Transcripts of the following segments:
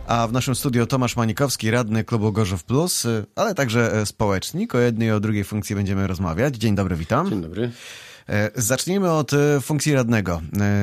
A w naszym studiu Tomasz Manikowski, radny klubu Gorzów Plus, ale także społecznik. O jednej i o drugiej funkcji będziemy rozmawiać. Dzień dobry, witam. Dzień dobry. Zacznijmy od funkcji radnego.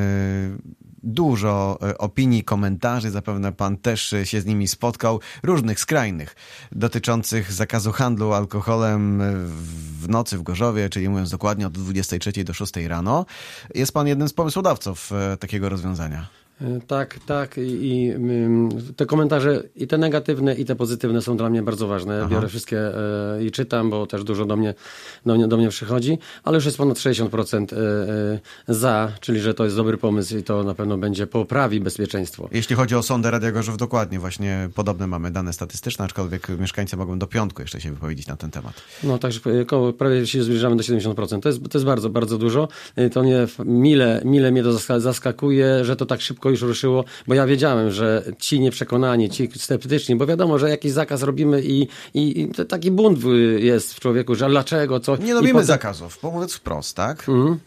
Dużo opinii, komentarzy, zapewne pan też się z nimi spotkał, różnych, skrajnych, dotyczących zakazu handlu alkoholem w nocy w Gorzowie, czyli mówiąc dokładnie od 23 do 6 rano. Jest pan jednym z pomysłodawców takiego rozwiązania. Tak. I te komentarze, i te negatywne, i te pozytywne są dla mnie bardzo ważne. Biorę wszystkie i czytam, bo też dużo do mnie przychodzi, ale już jest ponad 60% za, czyli że to jest dobry pomysł i to na pewno poprawi bezpieczeństwo. Jeśli chodzi o sondę Radia Gorzów, dokładnie, właśnie podobne mamy dane statystyczne, aczkolwiek mieszkańcy mogą do piątku jeszcze się wypowiedzieć na ten temat. No także prawie się zbliżamy do 70%. To jest bardzo, bardzo dużo. To mnie mile mnie to zaskakuje, że to tak szybko już ruszyło, bo ja wiedziałem, że ci nieprzekonani, ci sceptyczni, bo wiadomo, że jakiś zakaz robimy i taki bunt jest w człowieku, że dlaczego, co... Nie lubimy zakazów, mówiąc wprost, tak?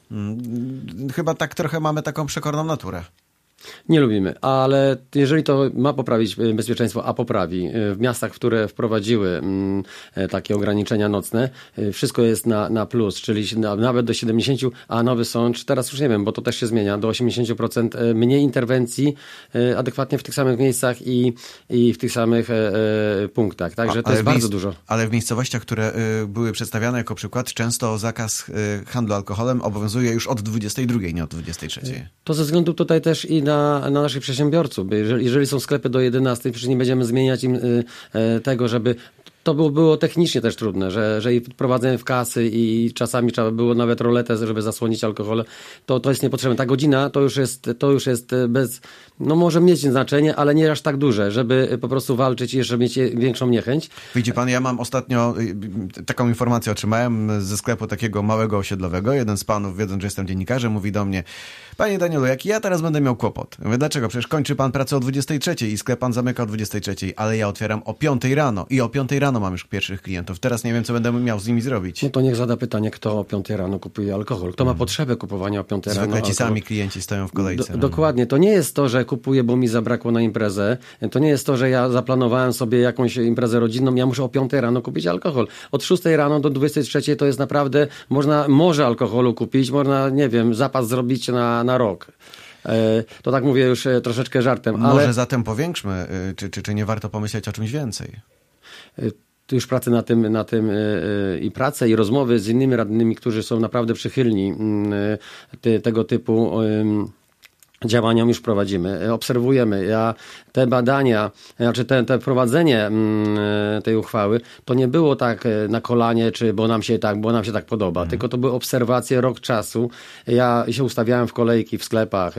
Chyba tak trochę mamy taką przekorną naturę. Nie lubimy, ale jeżeli to ma poprawić bezpieczeństwo, a poprawi, w miastach, które wprowadziły takie ograniczenia nocne, wszystko jest na plus, czyli nawet do 70%, a nowy sąd, teraz już nie wiem, bo to też się zmienia, do 80% mniej interwencji adekwatnie w tych samych miejscach i w tych samych punktach. Także to jest bardzo dużo. Ale w miejscowościach, które były przedstawiane jako przykład, często zakaz handlu alkoholem obowiązuje już od 22, nie od 23. To ze względu tutaj też i na naszych przedsiębiorców. Jeżeli są sklepy do 11, przecież nie będziemy zmieniać im tego, żeby... To było technicznie też trudne, że i prowadzenie w kasy i czasami trzeba było nawet roletę, żeby zasłonić alkohol. To jest niepotrzebne. Ta godzina to już jest bez... No może mieć znaczenie, ale nie aż tak duże, żeby po prostu walczyć i jeszcze mieć większą niechęć. Widzi pan, ja mam ostatnio taką informację otrzymałem ze sklepu takiego małego osiedlowego. Jeden z panów, wiedząc, że jestem dziennikarzem, mówi do mnie: panie Danielu, jak ja teraz będę miał kłopot. Mówię, dlaczego? Przecież kończy pan pracę o 23 i sklep pan zamyka o 23, ale ja otwieram o 5 rano i o 5 rano mam już pierwszych klientów. Teraz nie wiem, co będę miał z nimi zrobić. No to niech zada pytanie, kto o 5 rano kupuje alkohol. Kto ma potrzebę kupowania o 5 rano Zwykle ci alkohol. sami klienci stoją w kolejce. Dokładnie. To nie jest to, że kupuję, bo mi zabrakło na imprezę. To nie jest to, że ja zaplanowałem sobie jakąś imprezę rodzinną. Ja muszę o 5 rano kupić alkohol. Od 6 rano do 23 to jest naprawdę, może alkoholu kupić, można, nie wiem, zapas zrobić na rok. To tak mówię już troszeczkę żartem. Może zatem powiększmy, czy nie warto pomyśleć o czymś więcej? Tu już pracę na tym i pracę i rozmowy z innymi radnymi, którzy są naprawdę przychylni tego typu działaniom już prowadzimy, obserwujemy. Te badania, znaczy te wprowadzenie tej uchwały, to nie było tak na kolanie, bo nam się tak podoba, tylko to były obserwacje rok czasu. Ja się ustawiałem w kolejki w sklepach,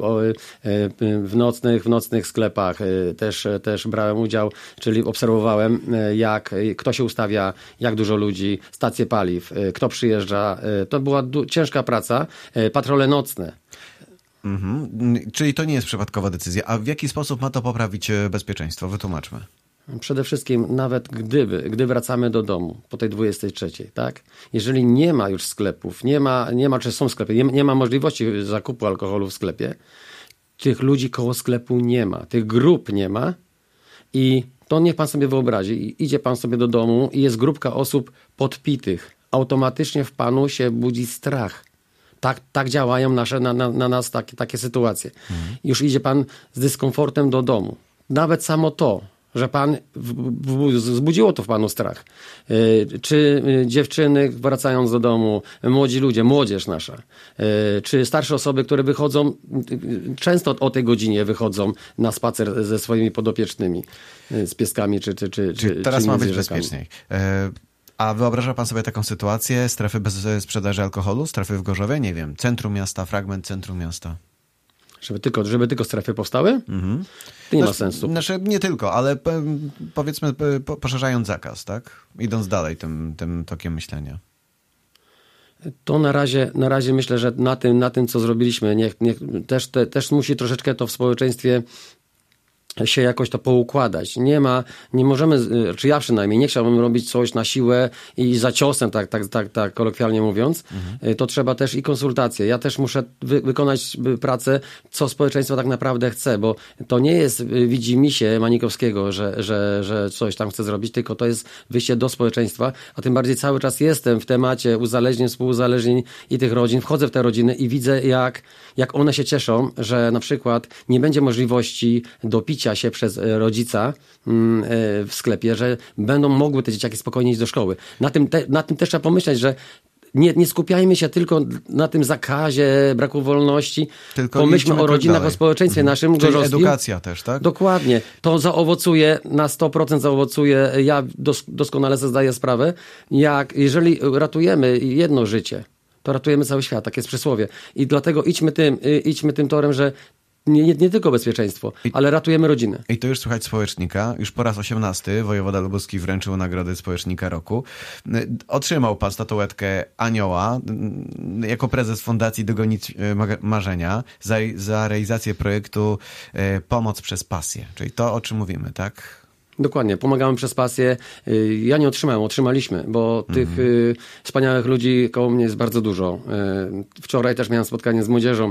w nocnych sklepach też brałem udział, czyli obserwowałem, kto się ustawia, jak dużo ludzi, stacje paliw, kto przyjeżdża. To była ciężka praca, patrole nocne. Czyli to nie jest przypadkowa decyzja. A w jaki sposób ma to poprawić bezpieczeństwo? Wytłumaczmy. Przede wszystkim nawet gdy wracamy do domu po tej 23, tak? Jeżeli nie ma już sklepów, nie ma czy są sklepy, nie ma możliwości zakupu alkoholu w sklepie, tych ludzi koło sklepu nie ma, tych grup nie ma i to niech pan sobie wyobrazi. Idzie pan sobie do domu i jest grupka osób podpitych. Automatycznie w panu się budzi strach. Tak działają na nas takie sytuacje. Już idzie pan z dyskomfortem do domu. Nawet samo to, że pan wzbudziło to w panu strach. Czy dziewczyny wracając do domu, młodzi ludzie, młodzież nasza, czy starsze osoby, które wychodzą, często o tej godzinie wychodzą na spacer ze swoimi podopiecznymi, z pieskami czy teraz czy ma być zwierzakami. bezpieczniej. A wyobraża pan sobie taką sytuację, strefy bez sprzedaży alkoholu, strefy w Gorzowie? Nie wiem, centrum miasta, fragment centrum miasta. Żeby tylko strefy powstały? To nie ma sensu. Znaczy, nie tylko, ale powiedzmy poszerzając zakaz, tak? Idąc dalej tym tokiem myślenia. To na razie myślę, że na tym co zrobiliśmy, też musi troszeczkę to w społeczeństwie się jakoś to poukładać. Nie możemy, czy ja przynajmniej nie chciałbym robić coś na siłę i za ciosem, tak kolokwialnie mówiąc. To trzeba też i konsultacje. Ja też muszę wykonać pracę, co społeczeństwo tak naprawdę chce, bo to nie jest widzimisię Manikowskiego, że coś tam chce zrobić, tylko to jest wyjście do społeczeństwa, a tym bardziej cały czas jestem w temacie uzależnień, współuzależnień i tych rodzin. Wchodzę w te rodziny i widzę, jak one się cieszą, że na przykład nie będzie możliwości do picia się przez rodzica w sklepie, że będą mogły te dzieciaki spokojnie iść do szkoły. Na tym też trzeba pomyśleć, że nie skupiajmy się tylko na tym zakazie, braku wolności. Tylko pomyślmy o rodzinach, o społeczeństwie naszym Czyli gorzowskim. edukacja też, tak? Dokładnie. To zaowocuje, na 100% zaowocuje. Ja doskonale sobie zdaję sprawę, jeżeli ratujemy jedno życie, to ratujemy cały świat. Tak jest przysłowie. I dlatego idźmy tym torem, że nie tylko bezpieczeństwo, ale ratujemy rodzinę. I to już słuchać społecznika. Już po raz 18 wojewoda lubuski wręczył nagrodę społecznika roku. Otrzymał pan statuetkę Anioła jako prezes Fundacji Dogonić Marzenia za realizację projektu Pomoc przez pasję. Czyli to, o czym mówimy, tak? Dokładnie, pomagamy przez pasję. Ja nie otrzymałem, otrzymaliśmy, bo tych wspaniałych ludzi koło mnie jest bardzo dużo. Wczoraj też miałem spotkanie z młodzieżą,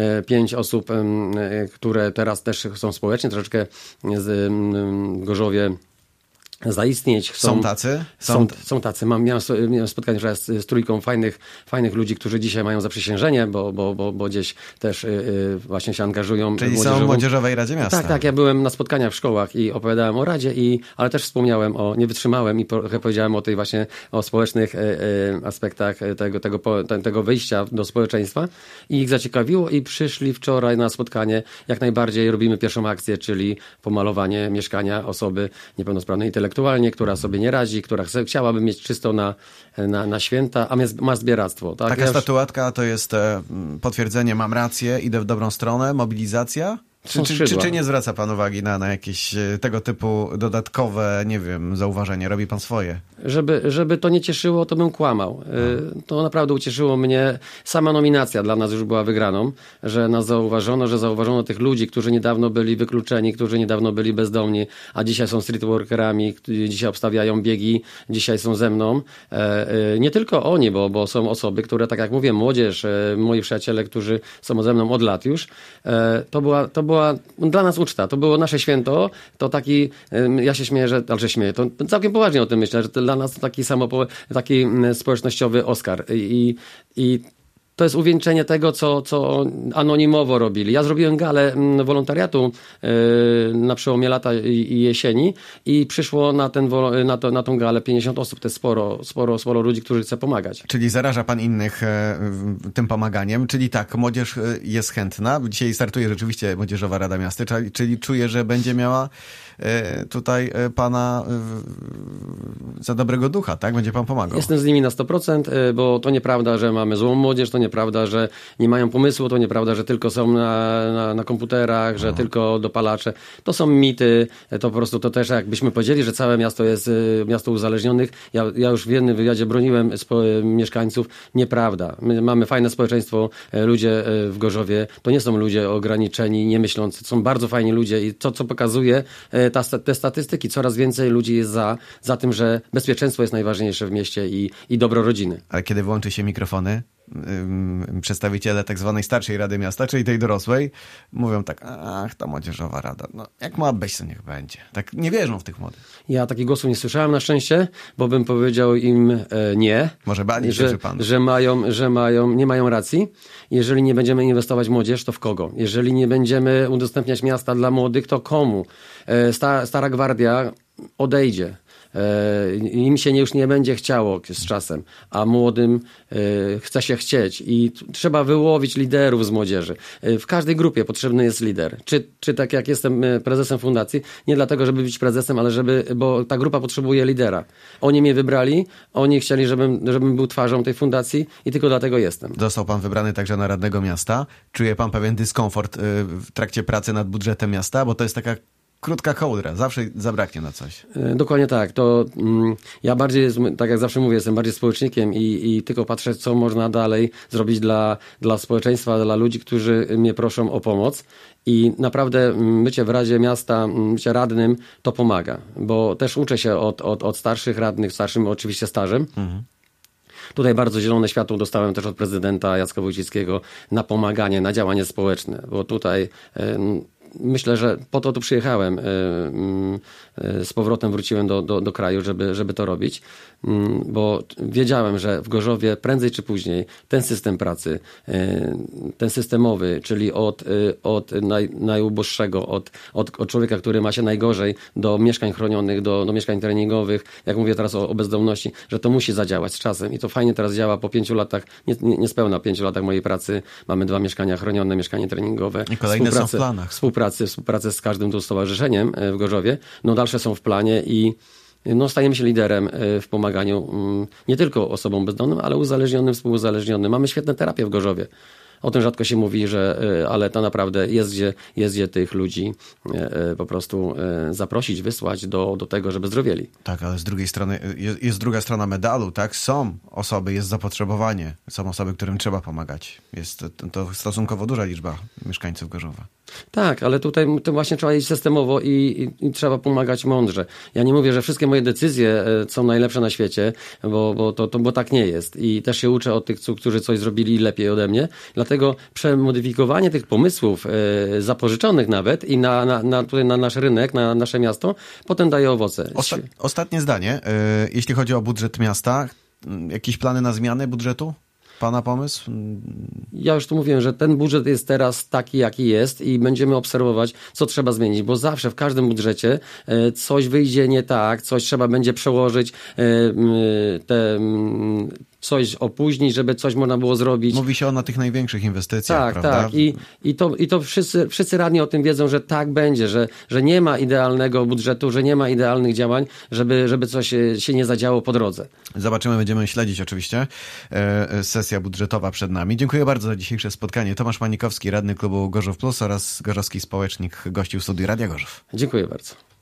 5 osób, które teraz też są społecznie, troszeczkę w Gorzowie zaistnieć. Są tacy? Są tacy. Miałem spotkanie z trójką fajnych ludzi, którzy dzisiaj mają zaprzysiężenie, bo gdzieś też właśnie się angażują. Czyli są w Młodzieżowej Radzie Miasta. Tak. Ja byłem na spotkaniach w szkołach i opowiadałem o Radzie, ale też wspomniałem nie wytrzymałem i powiedziałem o społecznych aspektach tego wyjścia do społeczeństwa i ich zaciekawiło i przyszli wczoraj na spotkanie. Jak najbardziej robimy pierwszą akcję, czyli pomalowanie mieszkania osoby niepełnosprawnej intelektualnie, która sobie nie radzi, która chciałaby mieć czysto na święta, a ma zbieractwo. Tak? Taka statuetka to jest potwierdzenie, mam rację, idę w dobrą stronę, mobilizacja? Czy nie zwraca pan uwagi na jakieś tego typu dodatkowe, nie wiem, zauważenie? Robi pan swoje? Żeby to nie cieszyło, to bym kłamał. To naprawdę ucieszyło mnie. Sama nominacja dla nas już była wygraną, że nas zauważono tych ludzi, którzy niedawno byli wykluczeni, którzy niedawno byli bezdomni, a dzisiaj są streetworkerami, dzisiaj obstawiają biegi, dzisiaj są ze mną. Nie tylko oni, bo są osoby, które, tak jak mówię, młodzież, moi przyjaciele, którzy są ze mną od lat już. To była dla nas uczta, to było nasze święto, to taki, ja się śmieję, to całkiem poważnie o tym myślę, że to dla nas to taki społecznościowy Oscar i to jest uwieńczenie tego, co anonimowo robili. Ja zrobiłem galę wolontariatu na przełomie lata i jesieni i przyszło na tą galę 50 osób. To jest sporo ludzi, którzy chce pomagać. Czyli zaraża pan innych tym pomaganiem. Czyli tak, młodzież jest chętna. Dzisiaj startuje rzeczywiście Młodzieżowa Rada Miasta, czyli czuje, że będzie miała tutaj pana za dobrego ducha, tak? Będzie pan pomagał. Jestem z nimi na 100%, bo to nieprawda, że mamy złą młodzież, to nieprawda, że nie mają pomysłu, to nieprawda, że tylko są na komputerach, że tylko dopalacze. To są mity, to po prostu to też jakbyśmy powiedzieli, że całe miasto jest miasto uzależnionych. Ja już w jednym wywiadzie broniłem mieszkańców. Nieprawda. My mamy fajne społeczeństwo, ludzie w Gorzowie, to nie są ludzie ograniczeni, niemyślący, to są bardzo fajni ludzie i to, co pokazuje te statystyki, coraz więcej ludzi jest za tym, że bezpieczeństwo jest najważniejsze w mieście i dobro rodziny. Ale kiedy włączy się mikrofony, przedstawiciele tak zwanej starszej Rady Miasta, czyli tej dorosłej, mówią tak, ta Młodzieżowa Rada, no jak ma być, to niech będzie. Tak nie wierzą w tych młodych. Ja takich głosów nie słyszałem na szczęście, bo bym powiedział im nie. Może bali się, pan. Nie mają racji. Jeżeli nie będziemy inwestować w młodzież, to w kogo? Jeżeli nie będziemy udostępniać miasta dla młodych, to komu? Stara gwardia odejdzie. Im się już nie będzie chciało z czasem, a młodym chce się chcieć i trzeba wyłowić liderów z młodzieży. W każdej grupie potrzebny jest lider. Czy tak jak jestem prezesem fundacji, nie dlatego, żeby być prezesem, ale bo ta grupa potrzebuje lidera. Oni mnie wybrali, oni chcieli, żebym był twarzą tej fundacji i tylko dlatego jestem. Został pan wybrany także na radnego miasta. Czuje pan pewien dyskomfort w trakcie pracy nad budżetem miasta, bo to jest taka krótka kołdra, zawsze zabraknie na coś. Dokładnie tak. To ja bardziej, tak jak zawsze mówię, jestem bardziej społecznikiem i tylko patrzę, co można dalej zrobić dla społeczeństwa, dla ludzi, którzy mnie proszą o pomoc. I naprawdę bycie w Radzie Miasta, bycie radnym, to pomaga, bo też uczę się od starszych radnych, starszym oczywiście stażem. Tutaj bardzo zielone światło dostałem też od prezydenta Jacka Wójcickiego na pomaganie, na działanie społeczne, bo tutaj myślę, że po to tu przyjechałem. Z powrotem wróciłem do kraju, żeby to robić, bo wiedziałem, że w Gorzowie prędzej czy później ten system pracy, ten systemowy, czyli od najuboższego, od człowieka, który ma się najgorzej, do mieszkań chronionych, do mieszkań treningowych, jak mówię teraz o bezdomności, że to musi zadziałać z czasem i to fajnie teraz działa po 5 latach, niespełna 5 latach mojej pracy. Mamy 2 mieszkania chronione, mieszkanie treningowe. I kolejne są w planach. Współpracę z każdym tu stowarzyszeniem w Gorzowie. No dalsze są w planie i stajemy się liderem w pomaganiu nie tylko osobom bezdomnym, ale uzależnionym, współuzależnionym. Mamy świetne terapie w Gorzowie. O tym rzadko się mówi, ale to naprawdę jest gdzie tych ludzi po prostu zaprosić, wysłać do tego, żeby zdrowieli. Tak, ale z drugiej strony jest druga strona medalu, tak? Są osoby, jest zapotrzebowanie, są osoby, którym trzeba pomagać. Jest to stosunkowo duża liczba mieszkańców Gorzowa. Tak, ale tutaj to właśnie trzeba iść systemowo i trzeba pomagać mądrze. Ja nie mówię, że wszystkie moje decyzje są najlepsze na świecie, bo tak nie jest. I też się uczę od tych, którzy coś zrobili lepiej ode mnie. Dlatego przemodyfikowanie tych pomysłów zapożyczonych nawet i tutaj na nasz rynek, na nasze miasto, potem daje owoce. Ostatnie zdanie. Jeśli chodzi o budżet miasta, jakieś plany na zmianę budżetu? Pana pomysł? Ja już tu mówiłem, że ten budżet jest teraz taki, jaki jest i będziemy obserwować, co trzeba zmienić, bo zawsze w każdym budżecie coś wyjdzie nie tak, coś trzeba będzie przełożyć, coś opóźnić, żeby coś można było zrobić. Mówi się o tych największych inwestycjach, prawda? Tak. I to wszyscy radni o tym wiedzą, że tak będzie, że nie ma idealnego budżetu, że nie ma idealnych działań, żeby coś się nie zadziało po drodze. Zobaczymy, będziemy śledzić oczywiście. Sesja budżetowa przed nami. Dziękuję bardzo za dzisiejsze spotkanie. Tomasz Manikowski, radny klubu Gorzów Plus oraz gorzowski społecznik, gościł w studiu Radia Gorzów. Dziękuję bardzo.